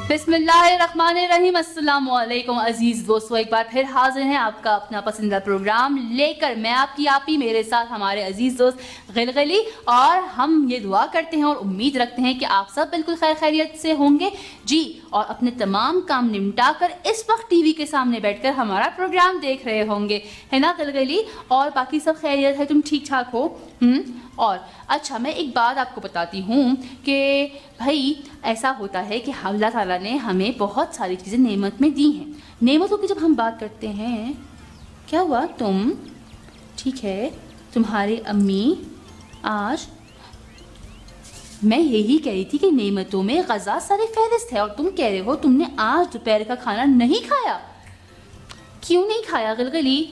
बिस्मिल्लाहिर्रहमानिर्रहीम। अस्सलामु अलैकुम अजीज दोस्तों, एक बार फिर हाजिर हैं आपका अपना पसंदीदा प्रोग्राम लेकर। मैं आपकी आपी, मेरे साथ हमारे अजीज दोस्त गिलगली, और हम ये दुआ करते हैं और उम्मीद रखते हैं कि आप सब बिल्कुल खैर खैरियत से होंगे जी, और अपने तमाम काम निपटा कर इस वक्त टीवी के सामने बैठकर हमारा प्रोग्राम देख रहे होंगे, है ना गिलगली? और बाकी सब खैरियत है, तुम ठीक ठाक हो? और अच्छा, मैं एक बात आपको बताती हूँ कि भाई ऐसा होता है कि अल्लाह ताला ने हमें बहुत सारी चीज़ें नेमत में दी हैं। नेमतों की जब हम बात करते हैं, क्या हुआ? तुम ठीक है, तुम्हारी अम्मी आज, मैं यही कह रही थी कि नेमतों में ग़ज़ा सारी फहरिस्त है, और तुम कह रहे हो तुमने आज दोपहर का खाना नहीं खाया। क्यों नहीं खाया गिलगली?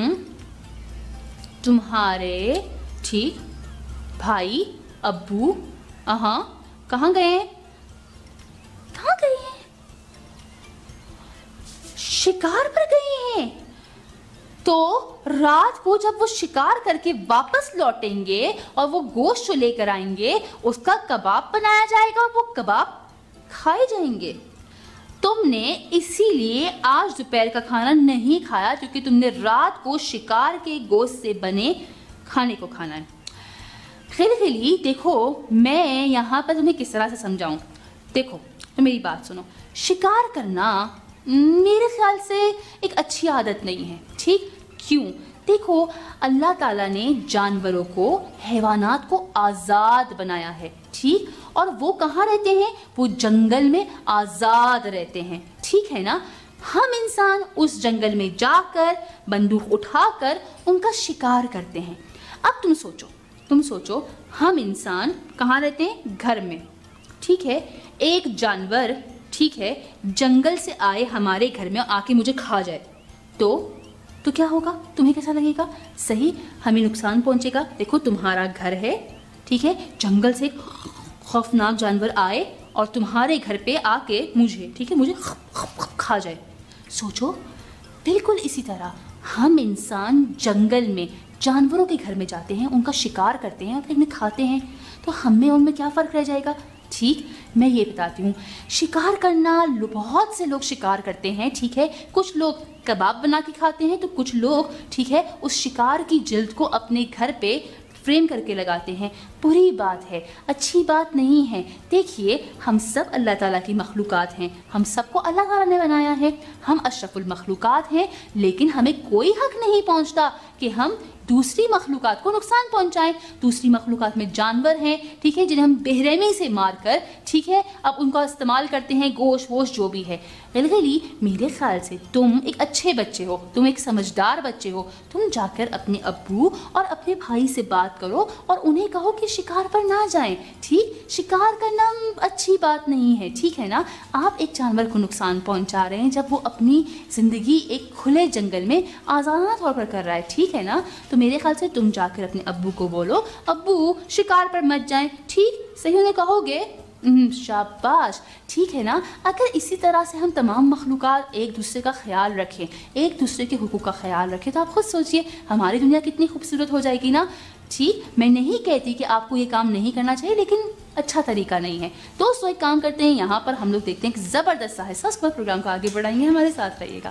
तुम्हारे ठीक भाई अब्बू कहाँ गए हैं? कहाँ गए हैं? शिकार पर गए हैं। तो रात को जब वो शिकार करके वापस लौटेंगे और वो गोश्त जो लेकर आएंगे उसका कबाब बनाया जाएगा, वो कबाब खाए जाएंगे। तुमने इसीलिए आज दोपहर का खाना नहीं खाया क्योंकि तुमने रात को शिकार के गोश्त से बने खाने को खाना है। खिलखिली देखो, मैं यहाँ पर तुम्हें किस तरह से समझाऊं। देखो, तो मेरी बात सुनो। शिकार करना मेरे ख्याल से एक अच्छी आदत नहीं है, ठीक? क्यों? देखो, अल्लाह ताला ने जानवरों को, हैवानात को आज़ाद बनाया है, ठीक? और वो कहाँ रहते हैं? वो जंगल में आज़ाद रहते हैं, ठीक है ना? हम इंसान उस जंगल में जाकर बंदूक उठाकर उनका शिकार करते हैं। अब तुम सोचो, हम इंसान कहाँ रहते हैं? घर में, ठीक है? एक जानवर, ठीक है, जंगल से आए हमारे घर में आके मुझे खा जाए तो क्या होगा? तुम्हें कैसा लगेगा? सही, हमें नुकसान पहुंचेगा। देखो, तुम्हारा घर है, ठीक है, जंगल से खौफनाक जानवर आए और तुम्हारे घर पे आके मुझे, ठीक है, मुझे खा जाए। सोचो, बिल्कुल इसी तरह हम इंसान जंगल में जानवरों के घर में जाते हैं, उनका शिकार करते हैं और फिर उन्हें खाते हैं, तो हमें उनमें क्या फ़र्क रह जाएगा? ठीक, मैं ये बताती हूँ। शिकार करना, बहुत से लोग शिकार करते हैं, ठीक है, कुछ लोग कबाब बना के खाते हैं, तो कुछ लोग, ठीक है, उस शिकार की जिल्द को अपने घर पे फ्रेम करके लगाते हैं। बुरी बात है, अच्छी बात नहीं है। देखिए, हम सब अल्लाह ताला की मखलूक़ात हैं, हम सबको अल्लाह ताला ने बनाया है, हम अशरफुल मखलूक़ात हैं, लेकिन हमें कोई हक नहीं पहुंचता कि हम दूसरी मखलूक़ात को नुकसान पहुंचाएं। दूसरी मखलूक़ात में जानवर हैं, ठीक है, जिन्हें हम बेरहमी से मार कर, ठीक है, अब उनका इस्तेमाल करते हैं, गोश्त वोश जो भी है। गिलगली, मेरे ख्याल से तुम एक अच्छे बच्चे हो, तुम एक समझदार बच्चे हो। तुम जाकर अपने अब्बू और अपने भाई से बात करो और उन्हें कहो कि शिकार पर ना जाएं, ठीक? शिकार करना अच्छी बात नहीं है, ठीक है ना? आप एक जानवर को नुकसान पहुंचा रहे हैं जब वो अपनी ज़िंदगी एक खुले जंगल में आज़ाद तौर पर कर रहा है, ठीक है ना? तो मेरे ख्याल से तुम जाकर अपने अब्बू को बोलो, अब्बू शिकार पर मत जाएं, ठीक? सही उन्हें कहोगे? शाबाश, ठीक है ना? अगर इसी तरह से हम तमाम मखलूक़ात एक दूसरे का ख्याल रखें, एक दूसरे के हुकूक का ख्याल रखें, तो आप खुद सोचिए हमारी दुनिया कितनी खूबसूरत हो जाएगी ना? ठीक, मैं नहीं कहती कि आपको ये काम नहीं करना चाहिए, लेकिन अच्छा तरीका नहीं है। दोस्तों, एक काम करते हैं, यहाँ पर हम लोग देखते हैं कि ज़बरदस्त सा हिस्सा, उस पर प्रोग्राम को आगे बढ़ाएंगे, हमारे साथ रहिएगा।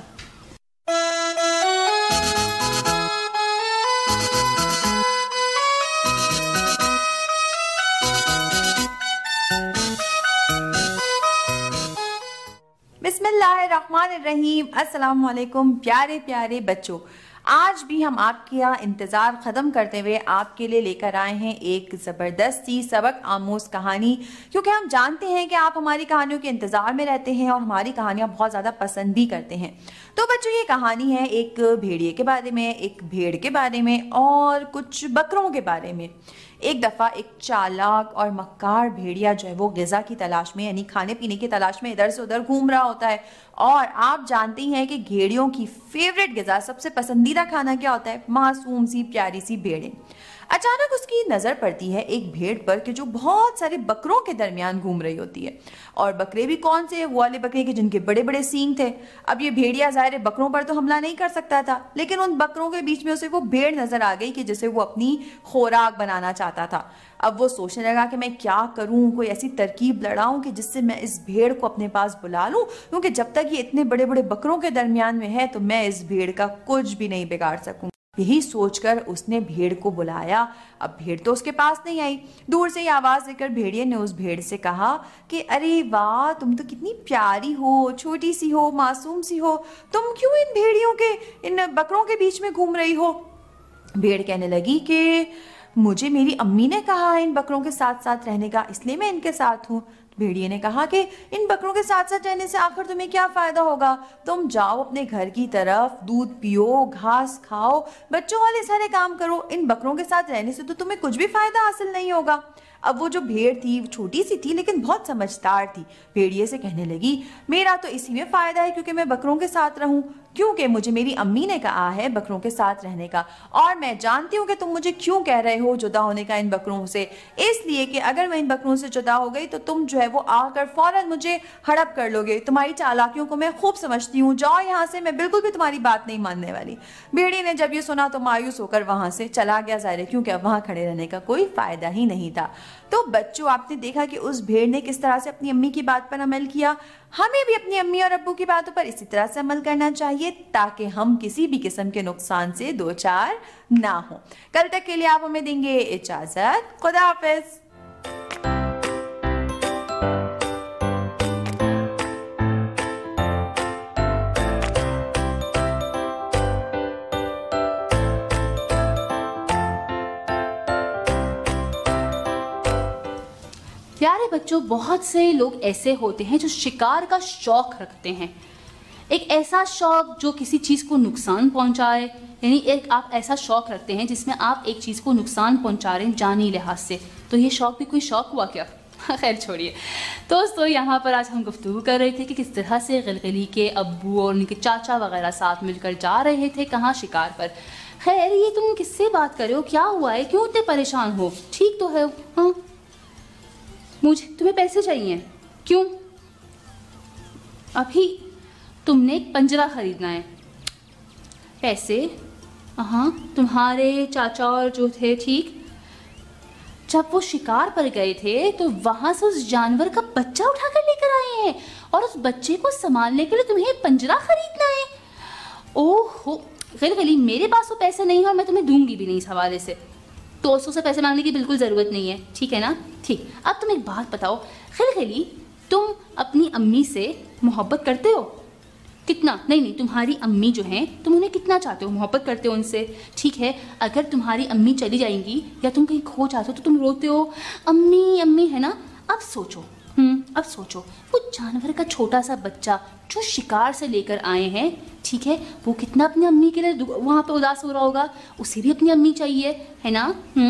बिस्मिल्लाहिर्रहमानिर्रहीम। अस्सलाम वालेकुम प्यारे प्यारे बच्चों, आज भी हम आपके यहाँ इंतज़ार ख़त्म करते हुए आपके लिए लेकर आए हैं एक ज़बरदस्त सी सबक आमोज़ कहानी, क्योंकि हम जानते हैं कि आप हमारी कहानियों के इंतज़ार में रहते हैं और हमारी कहानियाँ बहुत ज़्यादा पसंद भी करते हैं। तो बच्चों, ये कहानी है एक भेड़िए के बारे में, एक भेड़ के बारे में और कुछ बकरों के बारे में। एक दफ़ा एक चालाक और मक्कार भेड़िया जो है वो ग़िज़ा की तलाश में, यानी खाने पीने की तलाश में इधर से उधर घूम रहा होता है। और आप जानती हैं कि भेड़ियों की फेवरेट ग़िज़ा, सबसे पसंदीदा खाना क्या होता है? मासूम सी प्यारी सी भेड़ें। अचानक उसकी नजर पड़ती है एक भेड़ पर कि जो बहुत सारे बकरों के दरमियान घूम रही होती है। और बकरे भी कौन से, वो वाले बकरे के जिनके बड़े बड़े सींग थे। अब ये भेड़िया ज़ाहिर बकरों पर तो हमला नहीं कर सकता था, लेकिन उन बकरों के बीच में उसे वो भेड़ नजर आ गई कि जिसे वो अपनी खुराक बनाना चाहता था। अब वो सोचने लगा कि मैं क्या करूं, कोई ऐसी तरकीब लड़ाऊं कि जिससे मैं इस भेड़ को अपने पास बुला लूं, क्योंकि जब तक ये इतने बड़े बड़े बकरों के दरमियान में है तो मैं इस भेड़ का कुछ भी नहीं बिगाड़ सकूं। यही सोचकर उसने भेड़ को बुलाया। अब भेड़ तो उसके पास नहीं आई। दूर से ही आवाज देकर भेड़िए ने उस भेड़ से कहा कि अरे वाह, तुम तो कितनी प्यारी हो, छोटी सी हो, मासूम सी हो, तुम क्यों इन भेड़ियों के, इन बकरों के बीच में घूम रही हो। भेड़ कहने लगी कि मुझे मेरी अम्मी ने कहा है इन बकरों के साथ साथ रहने का, इसलिए मैं इनके साथ हूँ। भेड़िए ने कहा कि इन बकरों के साथ साथ रहने से आखिर तुम्हें क्या फायदा होगा, तुम जाओ अपने घर की तरफ, दूध पियो, घास खाओ, बच्चों वाले सारे काम करो, इन बकरों के साथ रहने से तो तुम्हें कुछ भी फायदा हासिल नहीं होगा। अब वो जो भेड़ थी छोटी सी थी लेकिन बहुत समझदार थी। भेड़िए से कहने लगी मेरा तो इसी में फायदा है क्योंकि मैं बकरों के साथ रहूं, क्योंकि मुझे मेरी अम्मी ने कहा है बकरों के साथ रहने का, और मैं जानती हूँ कि तुम मुझे क्यों कह रहे हो जुदा होने का इन बकरों से, इसलिए कि अगर मैं इन बकरों से जुदा हो गई तो तुम जो है वो आकर फौरन मुझे हड़प कर लोगे। तुम्हारी चालाकियों को मैं खूब समझती हूँ, जाओ यहाँ से, मैं बिल्कुल भी तुम्हारी बात नहीं मानने वाली। भेड़िए ने जब ये सुना तो मायूस होकर वहां से चला गया, ज़ाहिर है क्योंकि अब वहां खड़े रहने का कोई फायदा ही नहीं था। तो बच्चों, आपने देखा कि उस भेड़ ने किस तरह से अपनी अम्मी की बात पर अमल किया। हमें भी अपनी अम्मी और अब्बू की बातों पर इसी तरह से अमल करना चाहिए ताकि हम किसी भी किस्म के नुकसान से दो चार ना हो। कल तक के लिए आप हमें देंगे इजाजत। खुदा हाफिज। प्यारे बच्चों, बहुत से लोग ऐसे होते हैं जो शिकार का शौक रखते हैं। एक ऐसा शौक जो किसी चीज़ को नुकसान पहुंचाए, यानी एक आप ऐसा शौक रखते हैं जिसमें आप एक चीज़ को नुकसान पहुंचा रहे हैं जानी लिहाज से। तो ये शौक भी कोई शौक हुआ क्या? खैर छोड़िए दोस्तों, यहाँ पर आज हम गुफ्तगू कर रहे थे कि किस तरह से गिलगिली के अब्बू और उनके चाचा वगैरह साथ मिलकर जा रहे थे कहाँ, शिकार पर। खैर, ये तुम किससे बात कर रहे हो, क्या हुआ है, क्यों इतने परेशान हो? ठीक तो है? हाँ, मुझे, तुम्हें पैसे चाहिए, क्यों? अभी तुमने एक पंजरा खरीदना है। पैसे? हाँ, तुम्हारे चाचा और जो थे, ठीक, जब वो शिकार पर गए थे तो वहां से उस जानवर का बच्चा उठाकर लेकर आए हैं और उस बच्चे को संभालने के लिए तुम्हें एक पंजरा खरीदना है। ओहो गिलगिली, मेरे पास तो पैसे नहीं है और मैं तुम्हें दूंगी भी नहीं इस हवाले से। दोस्तों से पैसे मांगने की बिल्कुल ज़रूरत नहीं है, ठीक है ना? ठीक। अब तुम एक बात बताओ गिलगिली, तुम अपनी अम्मी से मोहब्बत करते हो? कितना? नहीं, तुम्हारी अम्मी जो हैं, तुम उन्हें कितना चाहते हो, मोहब्बत करते हो उनसे, ठीक है? अगर तुम्हारी अम्मी चली जाएंगी या तुम कहीं खो जाते हो तो तुम रोते हो, अम्मी अम्मी, है ना? अब सोचो, अब सोचो, वो जानवर का छोटा सा बच्चा जो शिकार से लेकर आए हैं, ठीक है, वो कितना अपनी अम्मी के लिए वहाँ पे उदास हो रहा होगा। उसे भी अपनी अम्मी चाहिए, है ना?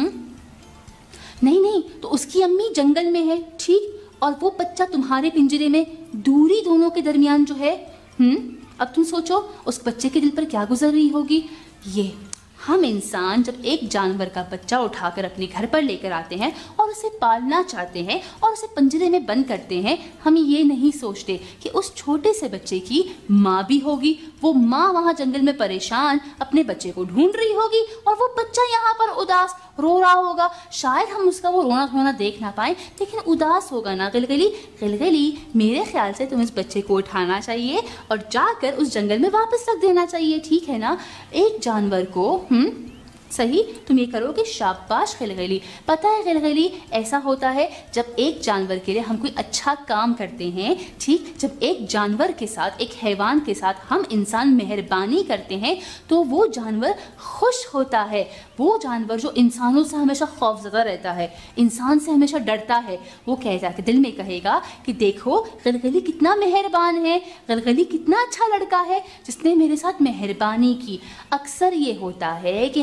नहीं, तो उसकी अम्मी जंगल में है, ठीक, और वो बच्चा तुम्हारे पिंजरे में, दूरी दोनों के दरमियान जो है। अब तुम सोचो उस बच्चे के दिल पर क्या गुजर रही होगी। ये हम इंसान जब एक जानवर का बच्चा उठाकर अपने घर पर लेकर आते हैं और उसे पालना चाहते हैं और उसे पिंजरे में बंद करते हैं, हम ये नहीं सोचते कि उस छोटे से बच्चे की माँ भी होगी। वो माँ वहाँ जंगल में परेशान अपने बच्चे को ढूंढ रही होगी और वो बच्चा यहाँ पर उदास रो रहा होगा। शायद हम उसका वो रोना धोना देख ना पाए, लेकिन उदास होगा ना गिलगिली। मेरे ख्याल से तुम्हें इस बच्चे को उठाना चाहिए और जाकर उस जंगल में वापस रख देना चाहिए, ठीक है ना? एक जानवर को सही, तुम ये करोगे, शाबाश गिलगिली। पता है गिलगिली, ऐसा होता है जब एक जानवर के लिए हम कोई अच्छा काम करते हैं, ठीक, जब एक जानवर के साथ, एक हैवान के साथ हम इंसान मेहरबानी करते हैं तो वो जानवर खुश होता है। वो जानवर जो इंसानों से हमेशा खौफज़दा रहता है, इंसान से हमेशा डरता है, वो कहेगा कि दिल में कहेगा कि देखो गिलगिली कितना मेहरबान है, गिलगिली कितना अच्छा लड़का है जिसने मेरे साथ मेहरबानी की। अक्सर ये होता है कि हम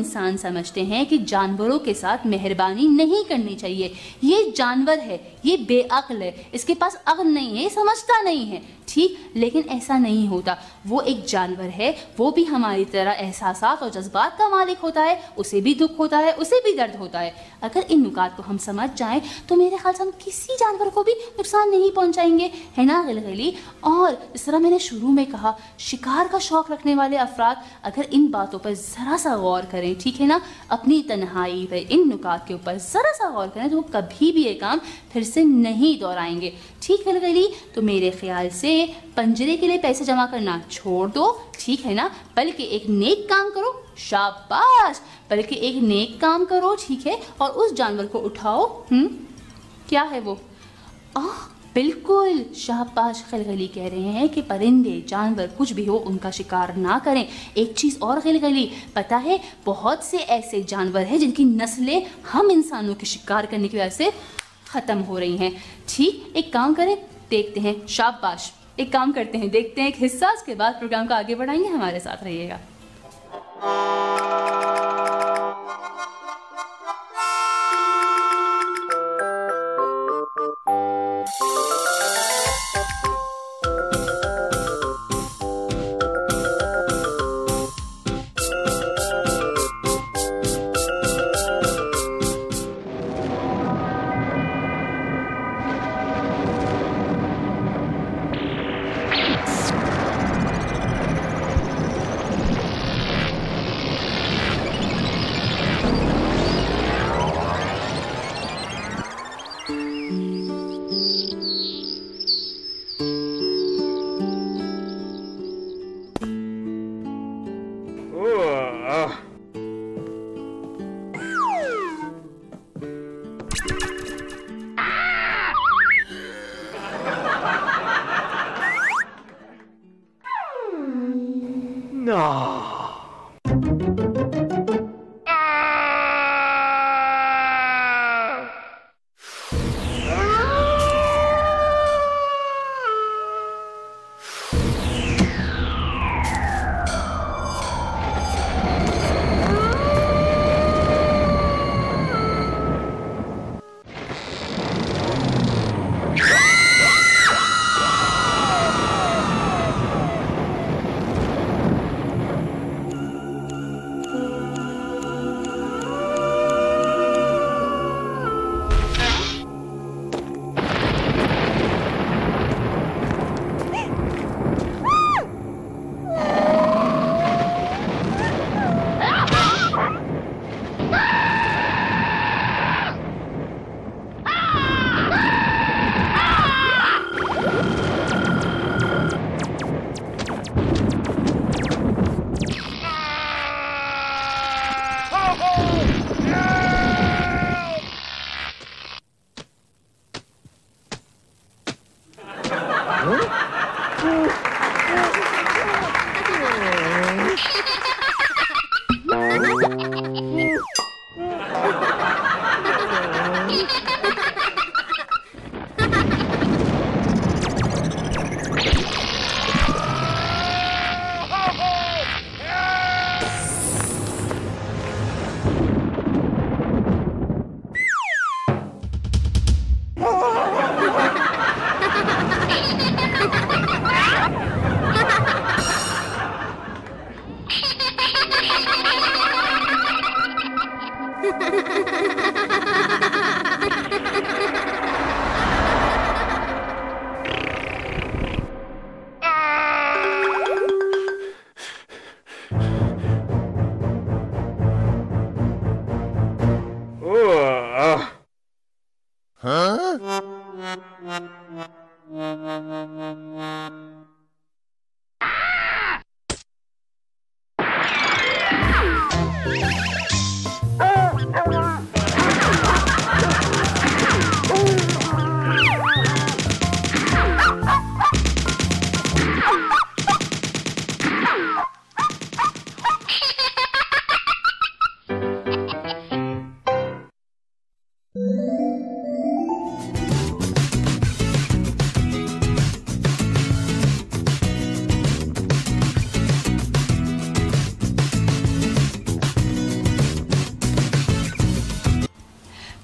इंसान समझते हैं कि जानवरों के साथ मेहरबानी नहीं करनी चाहिए, ये जानवर है, ये बेअक्ल है, इसके पास अक्ल नहीं है, ये समझता नहीं है, ठीक। लेकिन ऐसा नहीं होता, वो एक जानवर है, वो भी हमारी तरह एहसासात और जज्बात का मालिक होता है, उसे भी दुख होता है, उसे भी दर्द होता है। अगर इन नुकात को हम समझ जाएं तो मेरे ख्याल से हम किसी जानवर को भी नुकसान नहीं पहुंचाएंगे, है ना गिलगिली। और जिस तरह मैंने शुरू में कहा, शिकार का शौक रखने वाले अफराद अगर इन बातों पर ज़रा सा गौर करें, ठीक है ना, अपनी तन्हाई पर इन नुकात के ऊपर ज़रा सा गौर करें तो वो कभी भी ये काम फिर से नहीं दोहराएंगे, ठीक गिलगिली। तो मेरे ख्याल से पंजरे के लिए पैसे जमा करना छोड़ दो, ठीक है ना, बल्कि एक नेक काम करो, शाबाश, बल्कि एक नेक काम करो, ठीक है, और उस जानवर को उठाओ। क्या है वो? बिल्कुल, शाबाश, खिलखिली कह रहे हैं कि परिंदे जानवर कुछ भी हो उनका शिकार ना करें। एक चीज़ और खिलखिली, पता है बहुत से ऐसे जानवर हैं जिनकी नस्लें हम इंसानों के शिकार करने की वजह से ख़त्म हो रही हैं, ठीक। एक काम करें, देखते हैं, शाबाश, एक काम करते हैं, देखते हैं एक हिस्सा, उसके बाद प्रोग्राम को आगे बढ़ाएंगे, हमारे साथ रहिएगा।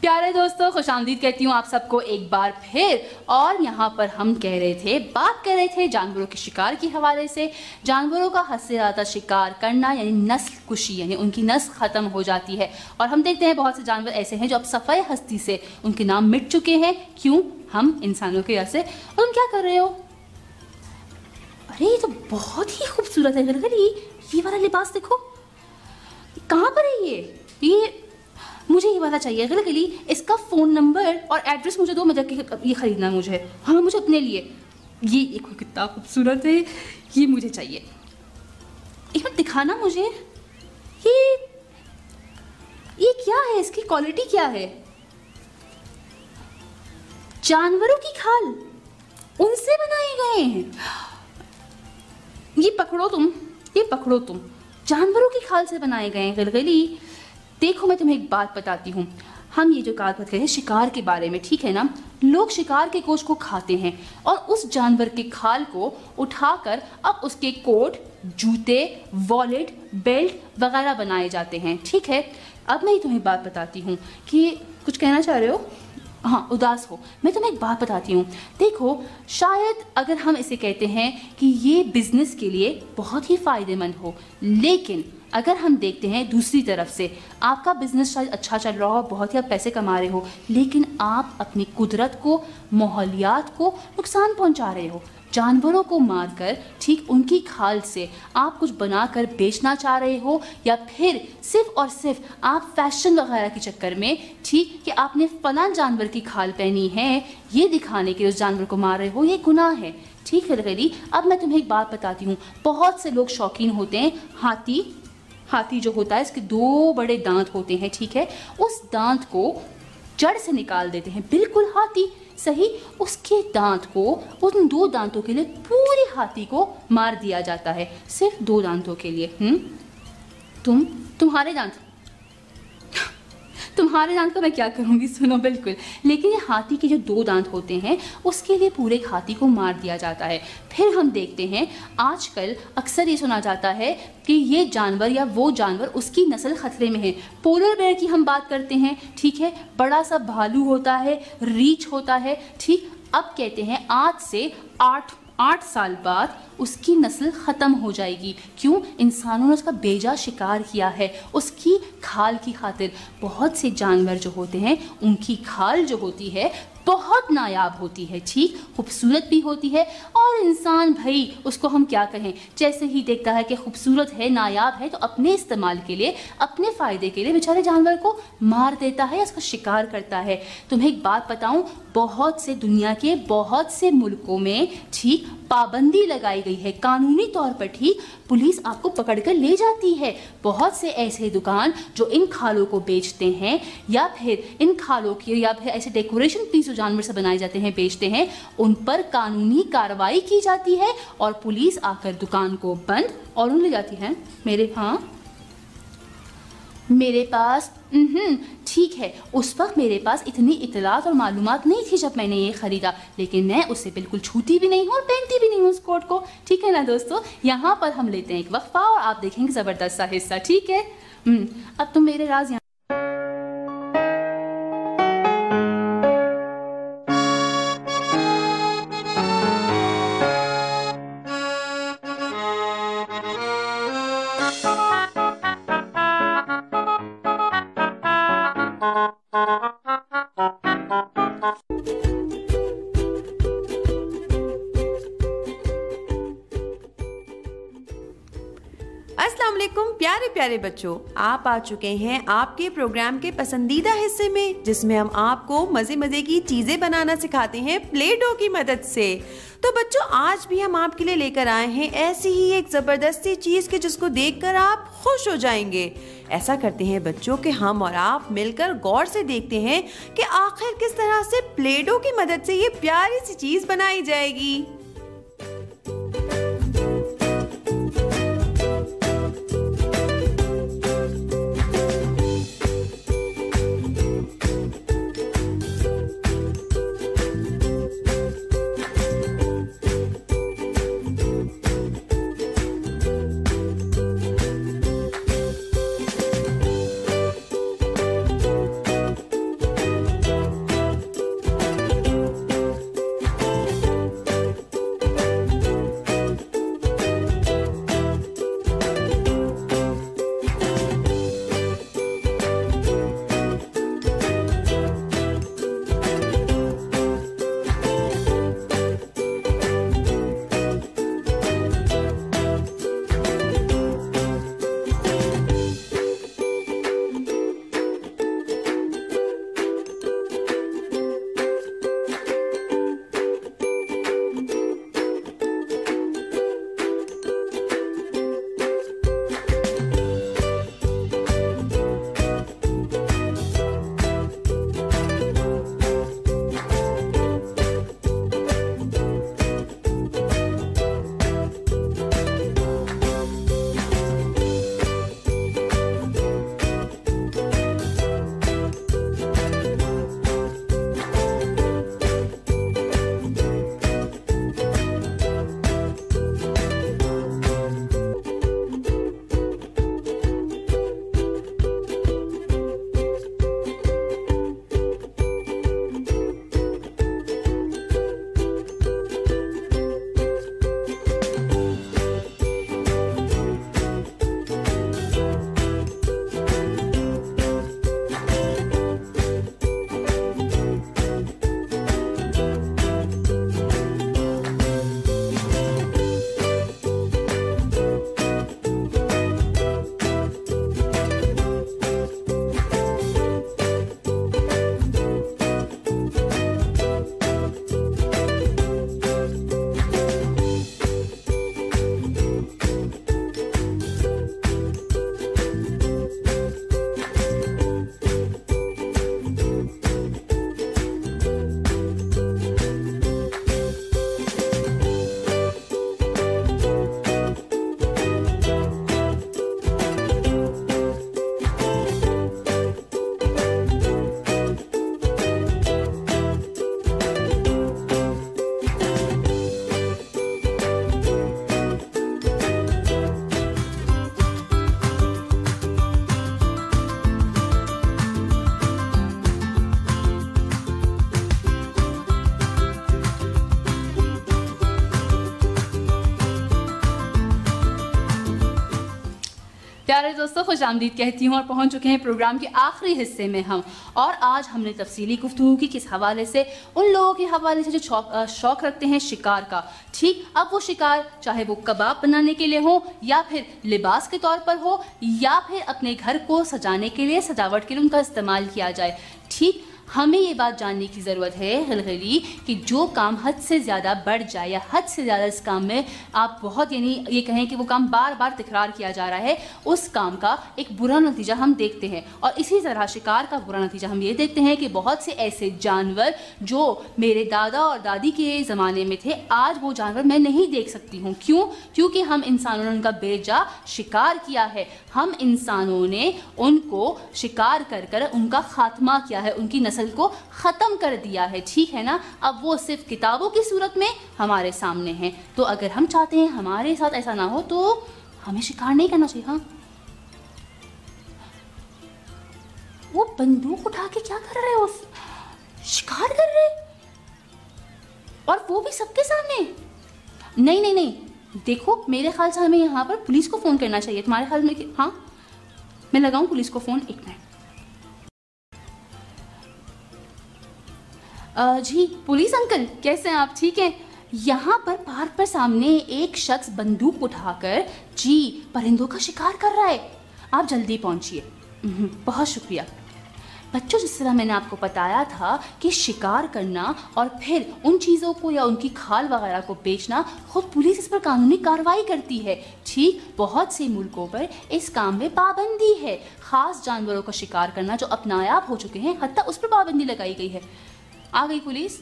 प्यारे दोस्तों, खुशामदीद कहती हूँ आप सबको एक बार फिर। और यहाँ पर हम बात कर रहे थे जानवरों के शिकार के हवाले से। जानवरों का हद से ज़्यादा शिकार करना यानी नस्ल कुशी, यानी उनकी नस्ल ख़त्म हो जाती है। और हम देखते हैं बहुत से जानवर ऐसे हैं जो अब सफ़ाई हस्ती से उनके नाम मिट चुके हैं। क्यों? हम इंसानों की वजह से। और तुम क्या कर रहे हो? अरे ये तो बहुत ही खूबसूरत है गलगली, ये वाला लिबास देखो। कहाँ पर है ये मुझे ये वाला चाहिए गलगली। इसका फ़ोन नंबर और एड्रेस मुझे दो, मुझे ये ख़रीदना है मुझे। हाँ, मुझे अपने लिए। ये देखो कितना खूबसूरत है, ये मुझे चाहिए। एक बार दिखाना मुझे। ये क्या है? इसकी क्वालिटी क्या है? जानवरों की खाल उनसे बनाए गए हैं। ये पकड़ो तुम, जानवरों की खाल से बनाए गए हैं गलगली। देखो मैं तुम्हें एक बात बताती हूँ। हम ये जो बात करते हैं शिकार के बारे में, ठीक है ना? लोग शिकार के गोश्त को खाते हैं और उस जानवर के खाल को उठाकर अब उसके कोट, जूते, वॉलेट, बेल्ट वगैरह बनाए जाते हैं, ठीक है? अब मैं तुम्हें बात बताती हूँ कि कुछ कहना चाह रहे हो? हाँ, उदास हो। मैं तुम्हें एक बात बताती हूँ। देखो, शायद अगर हम इसे कहते हैं कि ये बिजनेस के लिए बहुत ही फ़ायदेमंद हो, लेकिन अगर हम देखते हैं दूसरी तरफ से, आपका बिजनेस शायद अच्छा चल रहा हो, बहुत ही आप पैसे कमा रहे हो, लेकिन आप अपनी कुदरत को, माहौलियात को नुकसान पहुंचा रहे हो। जानवरों को मारकर, ठीक उनकी खाल से आप कुछ बनाकर बेचना चाह रहे हो, या फिर सिर्फ और सिर्फ आप फैशन वगैरह के चक्कर में, ठीक कि आपने फलां जानवर की खाल पहनी है, ये दिखाने के लिए उस जानवर को मार रहे हो, ये गुनाह है, ठीक है गलगली? अब मैं तुम्हें एक बात बताती हूँ। बहुत से लोग शौकीन होते हैं हाथी जो होता है, इसके 2 बड़े दांत होते हैं, ठीक है? उस दांत को जड़ से निकाल देते हैं, बिल्कुल हाथी सही। उसके दांत को, उन 2 दांतों के लिए पूरे हाथी को मार दिया जाता है, सिर्फ 2 दांतों के लिए। तुम्हारे दांत को मैं क्या करूँगी? सुनो, बिल्कुल। लेकिन ये हाथी के जो 2 दांत होते हैं उसके लिए पूरे हाथी को मार दिया जाता है। फिर हम देखते हैं आजकल अक्सर ये सुना जाता है कि ये जानवर या वो जानवर, उसकी नस्ल खतरे में है। पोलर बेयर की हम बात करते हैं, ठीक है? बड़ा सा भालू होता है, रीछ होता है, ठीक? अब कहते हैं आज से 8 साल बाद उसकी नस्ल ख़त्म हो जाएगी। क्यों? इंसानों ने उसका बेजा शिकार किया है उसकी खाल की खातिर। बहुत से जानवर जो होते हैं उनकी खाल जो होती है बहुत नायाब होती है, ठीक, खूबसूरत भी होती है। और इंसान भाई उसको हम क्या कहें, जैसे ही देखता है कि खूबसूरत है, नायाब है, तो अपने इस्तेमाल के लिए, अपने फ़ायदे के लिए बेचारे जानवर को मार देता है, उसका शिकार करता है। तुम्हें एक बात बताऊं, बहुत से दुनिया के बहुत से मुल्कों में, ठीक, पाबंदी लगाई गई है कानूनी तौर पर, ठीक? पुलिस आपको पकड़कर ले जाती है। बहुत से ऐसे दुकान जो इन खालों को बेचते हैं, या फिर इन खालों की, या फिर ऐसे डेकोरेशन पीस जो जानवर से बनाए जाते हैं बेचते हैं, उन पर कानूनी कार्रवाई की जाती है और पुलिस आकर दुकान को बंद और उन ले जाती है। मेरे पास ठीक है, उस वक्त मेरे पास इतनी इतलात और मालूमात नहीं थी जब मैंने ये ख़रीदा, लेकिन मैं उससे बिल्कुल छूती भी नहीं हूँ और पहनती भी नहीं हूँ उस कोट को, ठीक है ना दोस्तों? यहाँ पर हम लेते हैं एक वक्फा और आप देखेंगे ज़बरदस्त सा हिस्सा, ठीक है? अब तुम मेरे राज अस्सलाम वालेकुम प्यारे प्यारे बच्चों, आप आ चुके हैं आपके प्रोग्राम के पसंदीदा हिस्से में, जिसमें हम आपको मज़े मज़े की चीज़ें बनाना सिखाते हैं प्ले डो की मदद से। तो बच्चों, आज भी हम आपके लिए लेकर आए हैं ऐसी ही एक ज़बरदस्ती चीज़ के जिसको देखकर आप खुश हो जाएंगे। ऐसा करते हैं बच्चों कि हम और आप मिलकर गौर से देखते हैं कि आखिर किस तरह से प्ले डो की मदद से ये प्यारी सी चीज़ बनाई जाएगी। प्यारे दोस्तों, खुश आमदीद कहती हूँ और पहुँच चुके हैं प्रोग्राम के आखिरी हिस्से में हम। और आज हमने तफसीली गुफ्तगू की किस हवाले से, उन लोगों के हवाले से जो शौक रखते हैं शिकार का। ठीक, अब वो शिकार चाहे वो कबाब बनाने के लिए हो, या फिर लिबास के तौर पर हो, या फिर अपने घर को सजाने के लिए, सजावट के लिए उनका इस्तेमाल किया जाए। ठीक, हमें ये बात जानने की ज़रूरत है गिलगिली कि जो काम हद से ज़्यादा बढ़ जाए या हद से ज़्यादा इस काम में आप बहुत, यानी ये कहें कि वो काम बार बार तकरार किया जा रहा है, उस काम का एक बुरा नतीजा हम देखते हैं। और इसी तरह शिकार का बुरा नतीजा हम ये देखते हैं कि बहुत से ऐसे जानवर जो मेरे दादा और दादी के ज़माने में थे, आज वो जानवर मैं नहीं देख सकती हूँ। क्यों? क्योंकि हम इंसानों ने उनका बेजा शिकार किया है। हम इंसानों ने उनको शिकार कर कर उनका खात्मा किया है, उनकी नस्ल को ख़त्म कर दिया है। ठीक है ना? अब वो सिर्फ किताबों की सूरत में हमारे सामने हैं। तो अगर हम चाहते हैं हमारे साथ ऐसा ना हो तो हमें शिकार नहीं करना चाहिए। हाँ, वो बंदूक उठा के क्या कर रहे हो? शिकार कर रहे, और वो भी सबके सामने। नहीं नहीं नहीं, देखो मेरे ख्याल से हमें यहाँ पर पुलिस को फ़ोन करना चाहिए। तुम्हारे ख्याल में? हाँ, मैं लगाऊं पुलिस को फ़ोन? एक मिनट। जी पुलिस अंकल, कैसे हैं आप? ठीक हैं? यहाँ पर पार्क पर सामने एक शख्स बंदूक उठाकर जी परिंदों का शिकार कर रहा है। आप जल्दी पहुँचिए। बहुत शुक्रिया। बच्चों, जिस तरह मैंने आपको बताया था कि शिकार करना और फिर उन चीज़ों को या उनकी खाल वगैरह को बेचना, खुद पुलिस इस पर कानूनी कार्रवाई करती है। ठीक, बहुत से मुल्कों पर इस काम में पाबंदी है। ख़ास जानवरों का शिकार करना जो अब नायाब हो चुके हैं, हत्ता उस पर पाबंदी लगाई गई है। आ गई पुलिस।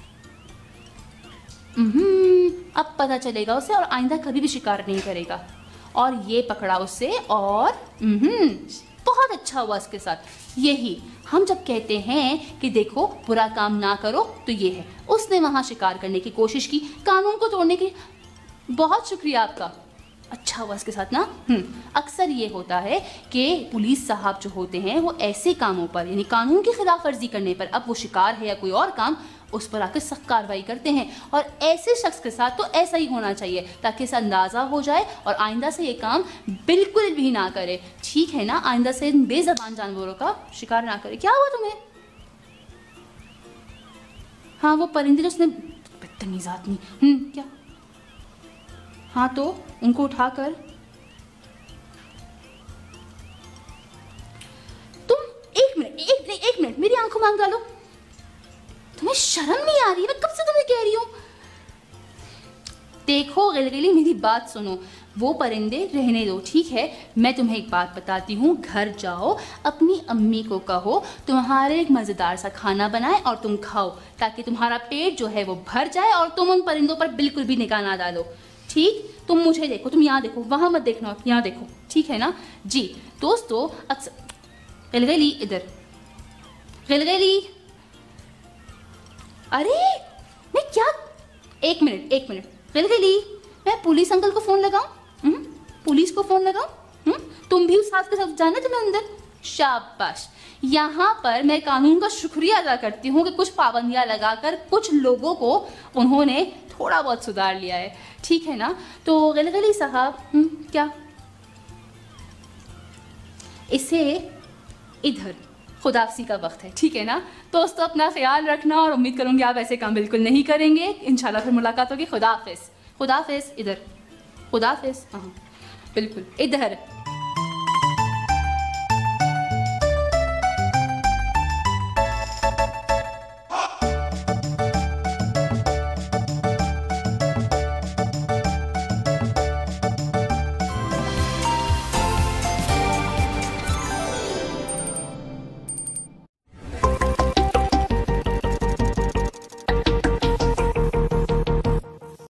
अब पता चलेगा उसे और आइंदा कभी भी शिकार नहीं करेगा। और ये पकड़ा उसे, और बहुत अच्छा हुआ इसके साथ। यही हम जब कहते हैं कि देखो बुरा काम ना करो, तो ये है। उसने वहां शिकार करने की कोशिश की, कानून को तोड़ने की। बहुत शुक्रिया आपका, अच्छा हुआ इसके साथ ना। अक्सर ये होता है कि पुलिस साहब जो होते हैं वो ऐसे कामों पर, यानी कानून की खिलाफ वर्जी करने पर, अब वो शिकार है या कोई और काम, उस पर आकर सख्त कार्रवाई करते हैं। और ऐसे शख्स के साथ तो ऐसा ही होना चाहिए, ताकि इसे अंदाज़ा हो जाए और आइंदा से ये काम बिल्कुल भी ना करे। ठीक है ना? आइंदा से बेज़बान जानवरों का शिकार ना करे। क्या हुआ तुम्हें? हाँ, वो परिंदे जो उसने, बदतमीज़ आदमी। क्या? हाँ, तो उनको उठाकर तुम एक मिनट मेरी आंखों में आंख डालो। तुम्हें शर्म नहीं आ रही? मैं कब से तुम्हें कह रही हूं। देखो गिलगिली, मेरी बात सुनो। वो परिंदे रहने दो, ठीक है? मैं तुम्हें एक बात बताती हूँ। घर जाओ, अपनी अम्मी को कहो तुम्हारे एक मज़ेदार सा खाना बनाए और तुम खाओ, ताकि तुम्हारा पेट जो है वो भर जाए और तुम उन परिंदों पर बिल्कुल भी निगाह ना डालो। ठीक? तुम मुझे देखो, तुम यहाँ देखो, वहां मत देखना, यहाँ देखो। ठीक है ना? जी दोस्तों, अक्सर गिलगिली इधर, गिलगिली, अरे मैं क्या, एक मिनट गिलगिली, मैं पुलिस अंकल को फोन लगाऊं? पुलिस को फोन लगाऊं? तुम भी उस साथ के साथ जाना तुम्हें अंदर। शाबाश। यहाँ पर मैं कानून का शुक्रिया अदा करती हूँ कि कुछ पाबंदियाँ लगाकर कुछ लोगों को उन्होंने थोड़ा बहुत सुधार लिया है। ठीक है ना? तो गिलगिली साहब, क्या इसे इधर, खुदाफसी का वक्त है। ठीक है ना दोस्तों? अपना ख्याल रखना और उम्मीद करूंगी आप ऐसे काम बिल्कुल नहीं करेंगे। इंशाल्लाह फिर मुलाकात होगी। खुदाफिज। खुदाफिज। इधर, खुदाफिज। हाँ बिल्कुल इधर।